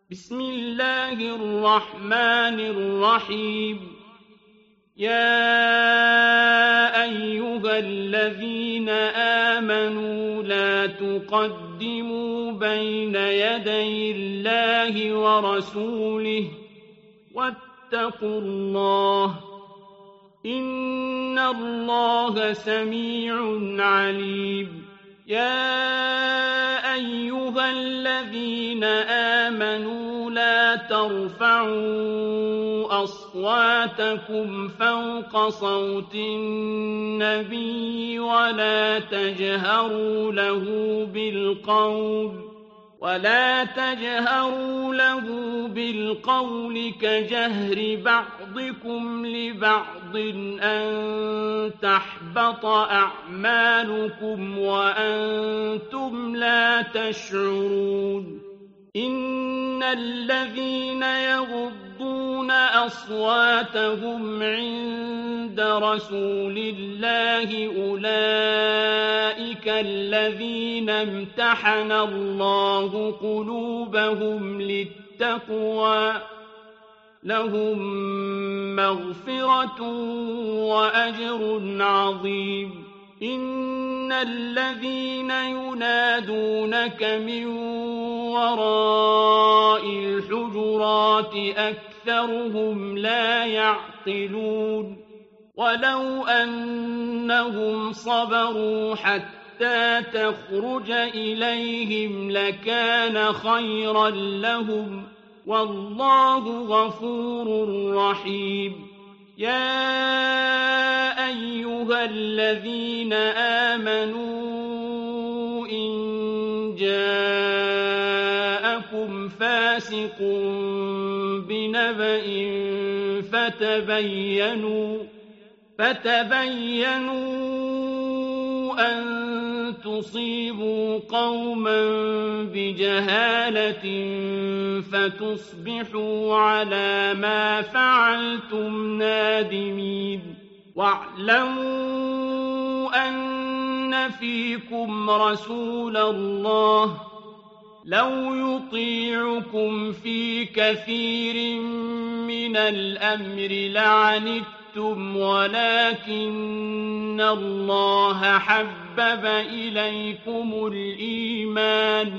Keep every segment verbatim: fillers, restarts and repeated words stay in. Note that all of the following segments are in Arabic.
بسم الله الرحمن الرحيم يا أيها الذين آمنوا لا تقدموا بين يدي الله ورسوله واتقوا الله إن الله سميع عليم يا أيها الذين آمنوا لا ترفعوا أصواتكم فوق صوت النبي ولا تجهروا له بالقول ولا تجهروا له بالقول كجهر بعضكم لبعض أن تحبط أعمالكم وأنتم لا تشعرون إن الذين يغضون أصواتهم عند رسول الله أولئك الذين امتحن الله قلوبهم للتقوى لهم مغفرة وأجر عظيم إن الذين ينادونك من وراء الحجرات أكثرهم لا يعقلون ولو أنهم صبروا حتى تخرج إليهم لكان خيرا لهم والله غفور رحيم يا أيها الذين آمنوا إن جاءكم فاسق بنبأ فتبينوا فتبينوا أن تصيبوا قوما بجهالة فتصبحوا على ما فعلتم نادمين واعلموا أن فيكم رسول الله لو يطيعكم في كثير من الأمر لعنتم ولكن الله حبب إليكم الإيمان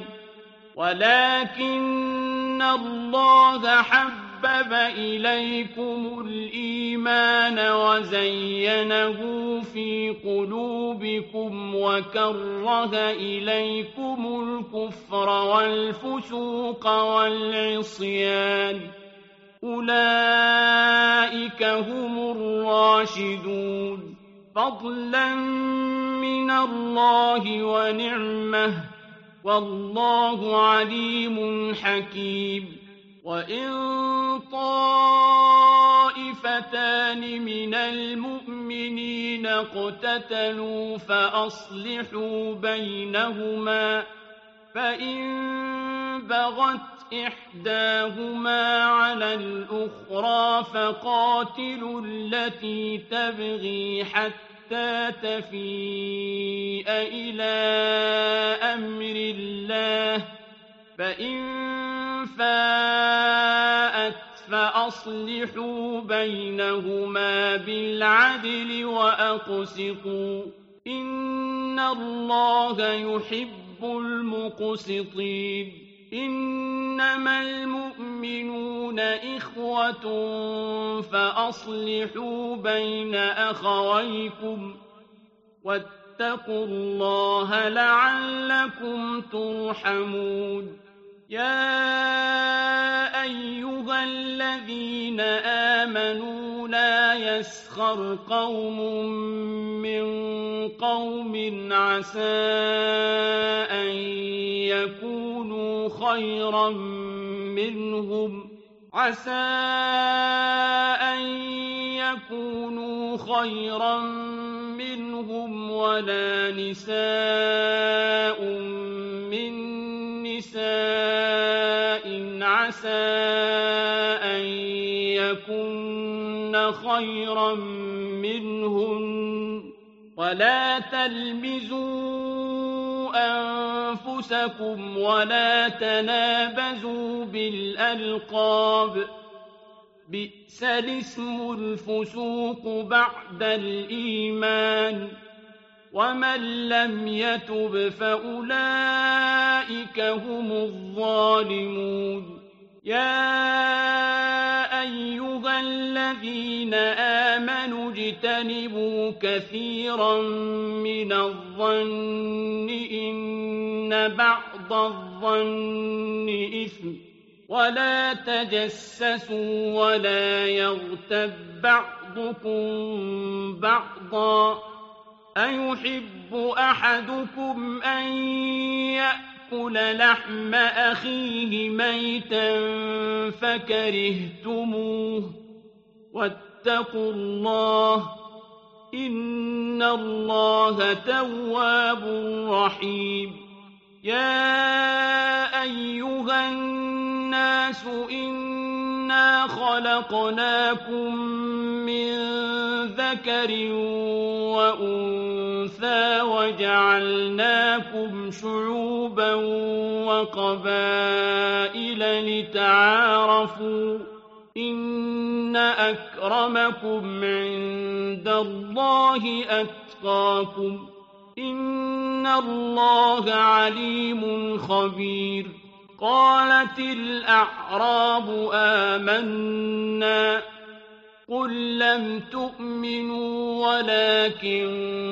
ولكن الله حبب إليكم الإيمان وزينه في قلوبكم وكره إليكم الكفر والفسوق والعصيان أولئك هم الراشدون فضلا من الله ونعمه والله عليم حكيم وإن طائفتان من المؤمنين اقتتلوا فأصلحوا بينهما فإن بغت إحداهما على الأخرى فقاتلوا التي تبغي حتى تفيء إلى أمر الله فإن فاءت فأصلحوا بينهما بالعدل وأقسطوا إن الله يحب المقسطين إنما المؤمنون إخوة فأصلحوا بين أخويكم واتقوا الله لعلكم ترحمون يا أيها الذين آمنوا لا يسخر قوم من قوم عسى أن يكونوا خيرا منهم عسى أن يكونوا خيرا منهم ولا نساء من نساء عسى أن يكن خيرا منهن ولا تلمزوا أنفسكم ولا تنابزوا بالألقاب بئس الاسم الفسوق بعد الإيمان ومن لم يتب فأولئك هم الظالمون يا أيها الذين آمنوا اجتنبوا كثيرا من الظن إن بعض الظن إثم ولا تجسسوا ولا يغتب بعضكم بعضا أيحب أحدكم أن يأكل لحم أخيه ميتا فكرهتموه واتقوا الله إن الله تواب رحيم يا أيها الناس إنا خلقناكم من ذكر وأنثى وجعلناكم شعوبا وقبائل لتعارفوا إن أكرمكم عند الله أتقاكم إن الله عليم خبير قالت الأعراب آمنا قل لم تؤمنوا ولكن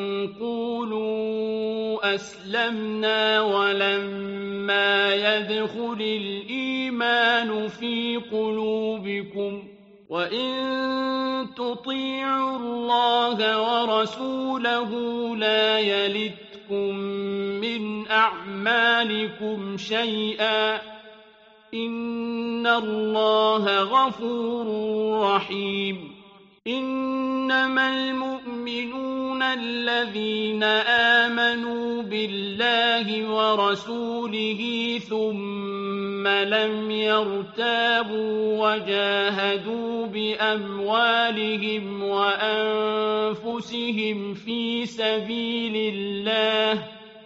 قولوا أسلمنا ولما يدخل الإيمان في قلوبكم وإن تطيعوا الله ورسوله لا يلتكم من أعمالكم شيئا إن الله غفور رحيم إنما المؤمنون الذين آمنوا بالله ورسوله ثم لم يرتابوا وجاهدوا بأموالهم وأنفسهم في سبيل الله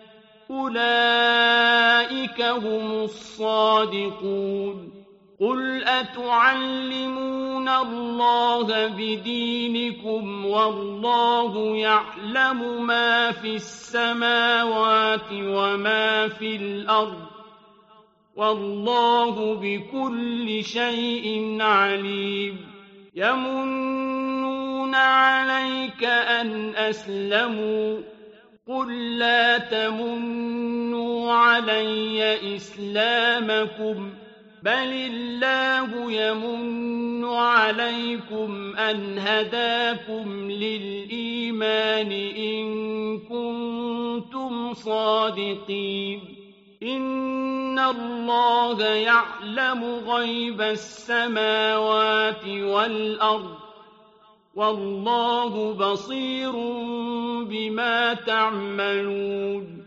أولئك هم الصادقون قل أتعلمون الله بدينكم والله يعلم ما في السماوات وما في الأرض والله بكل شيء عليم يمنون عليك أن أسلموا قل لا تمنوا علي إسلامكم بل الله يمن عليكم أن هداكم للإيمان إن كنتم صادقين إن الله يعلم غيب السماوات والأرض والله بصير بما تعملون